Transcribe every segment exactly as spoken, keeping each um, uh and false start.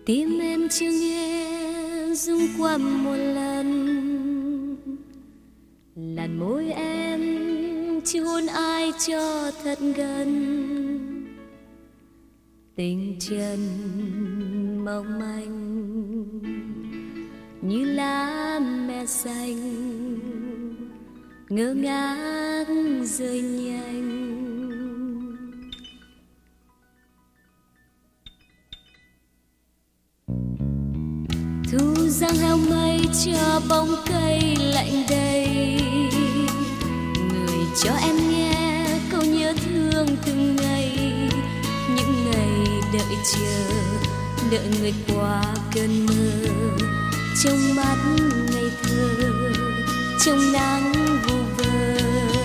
Tim em chưa nghe rung qua một lần, làn môi em chưa hôn ai cho thật gần. Tình trần mong manh như lá me xanh, ngơ ngác rơi nhanh. Thu giăng heo mây cho bóng cây lạnh đầy, người cho em nghe câu nhớ thương từng ngày. Những ngày đợi chờ, đợi người qua cơn mơ, trong mắt ngây thơ, trong nắng vu vơ.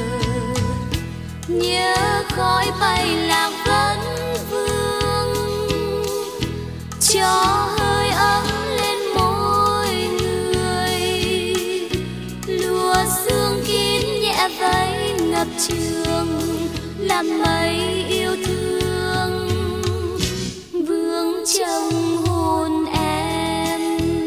Nhớ khói bay lạc vẫn vương, cho hơi ấm lên môi người. Lùa sương kín nhẹ vẫy ngập trường, làm mây yêu thương vương trong hôn em.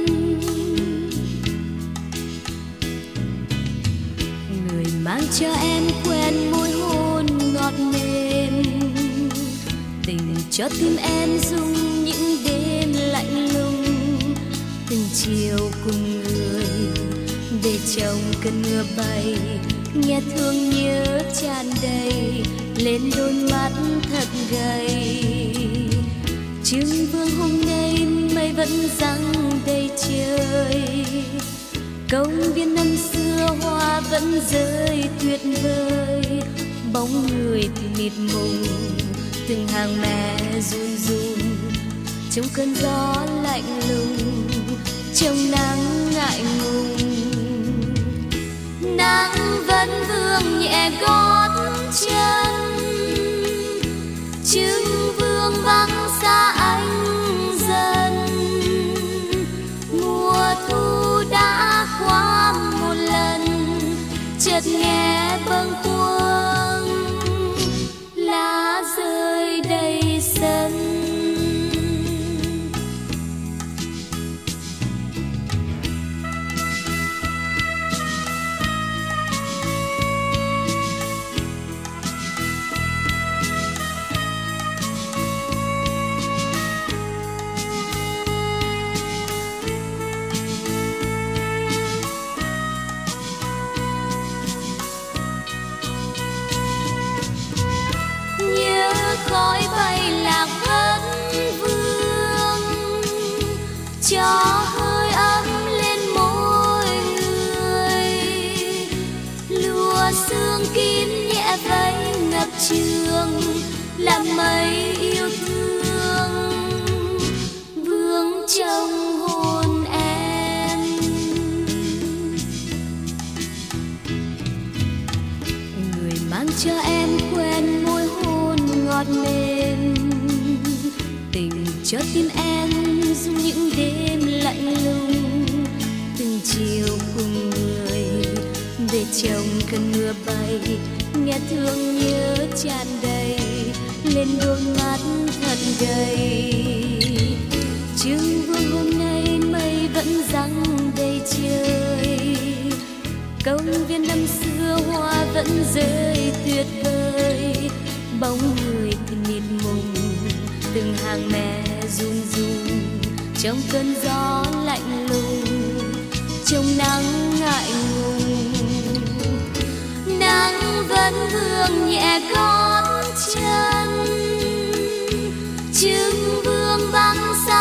Người mang cho em quen môi hôn ngọt mềm, tình cho tim em rung những đêm lạnh lùng. Từng chiều cùng người về trong cơn mưa bay, nghe thương nhớ tràn đầy lên đôi mắt thật gầy. Trưng vương hôm nay mây vẫn giăng đầy trời, công viên năm xưa hoa vẫn rơi tuyệt vời. Bóng người thì mịt mùng, từng hàng mẹ run run trong cơn gió lạnh lùng, trong nắng ngại ngùng. Nắng vẫn vương nhẹ gót chân, trưng vương vắng xa anh dần. Mùa thu đã qua một lần, chợt nghe bâng khuâng lá rơi đầy sân. Khói bay lạc vẫn vương, cho hơi ấm lên môi người. Lùa sương kín nhẹ vẫy ngập trường, làm mây yêu thương vương trong hôn em. Người mang cho em quen môi ngọt mềm, tình cho tim em rung những đêm lạnh lùng. Từng chiều cùng người về trong cơn mưa bay, nghe thương nhớ tràn đầy lên đôi mắt thật gầy. Trưng vương hôm nay mây vẫn giăng đầy trời, công viên năm xưa hoa vẫn rơi tuyệt vời. Bóng người thì mịt mùng, từng hàng mẹ run run trong cơn gió lạnh lùng, trong nắng ngại ngùng. Nắng vẫn vương nhẹ gót chân, trưng vương vắng xa